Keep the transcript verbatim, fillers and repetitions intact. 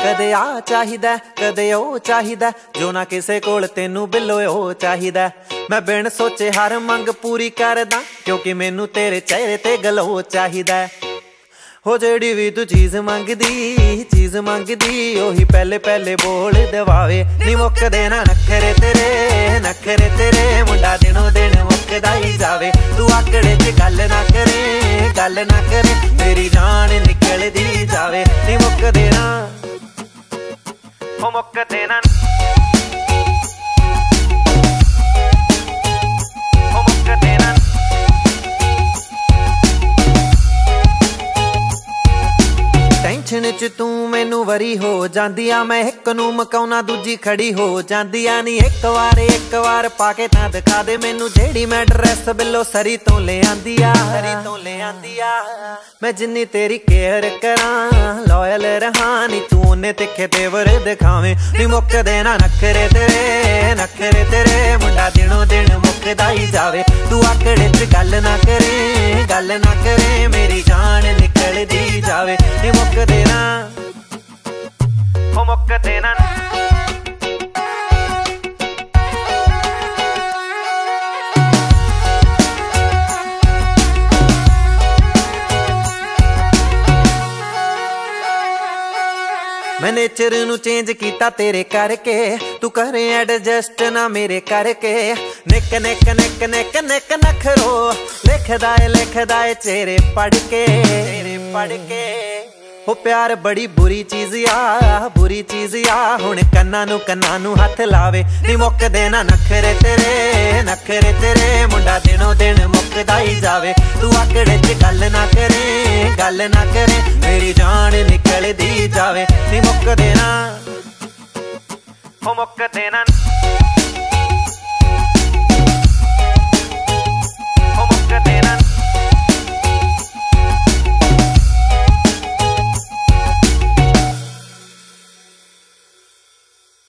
कदे आ चाहिदा कदे ओ चाहिदा, जो ना किसे कोल तेनू बिल्लो ओ चाहिदा। मैं बिन सोचे हर मंग पूरी करदा, क्योंकि मैनू तेरे चेहरे ते गलो चाहिदा। हो जेड़ी भी तू चीज़ मंगदी चीज़ मंगदी, ओही पहले पहले बोल दवावे। नी मुक्कदे ना नखरे तेरे नखरे तेरे, मुंडा दिनों दिन मुक्कदा ही जावे। तू आकड़े च गल ना करे गल ना करे, मेरी जान निकलदी जावे। नी मुक्कदे ना हो मुक्कदे ना हो मुक्कदे ना। टेंशन च तू मैनू वरी हो जांदी आ, मैं एक नू मकाउना दूजी खड़ी हो जांदी आ। नी एक वार एक वार पाके तां दिखा दे मैनू, जेड़ी मैं ड्रैस बिल्लो सरी तो ले आंदी आ सरी तो ले आंदी आ। मैं जिन्नी तेरी केयर करां लॉयल रहां, नी तू उन्ने तिखे तेवर दिखावे। नी मुक्कदे ना नखरे तेरे नखरे तेरे, मुंडा दिनों दिन मुक्कदा ही जावे। तू आकड़े च गल ना करे गल ना करे, मेरी जान निकलदी जावे। नी मुक्कदे ना हो मुक्कदे ना मैं नेचर नू चेंज कीता तेरे करके, तू करे एडजस्ट ना मेरे करके। निक निक निक निक निक नखरो लिखदा है लिखदा है चेहरे पढ़ के चेहरे पढ़ के। हो प्यार बड़ी बुरी चीज आ बुरी चीज आ, हुण कन्ना नू कन्ना नू हथ लावे। नी मुक्कदे ना नखरे तेरे नखरे तेरे, मुंडा दिनों दिन मुक्कदा ही जावे। तू आकड़े च गल ना करे गल ना करे, मेरी जान निकलदी जावे। नी मुक्कदे ना हो मुक्कदे ना हो मुक्कदे ना।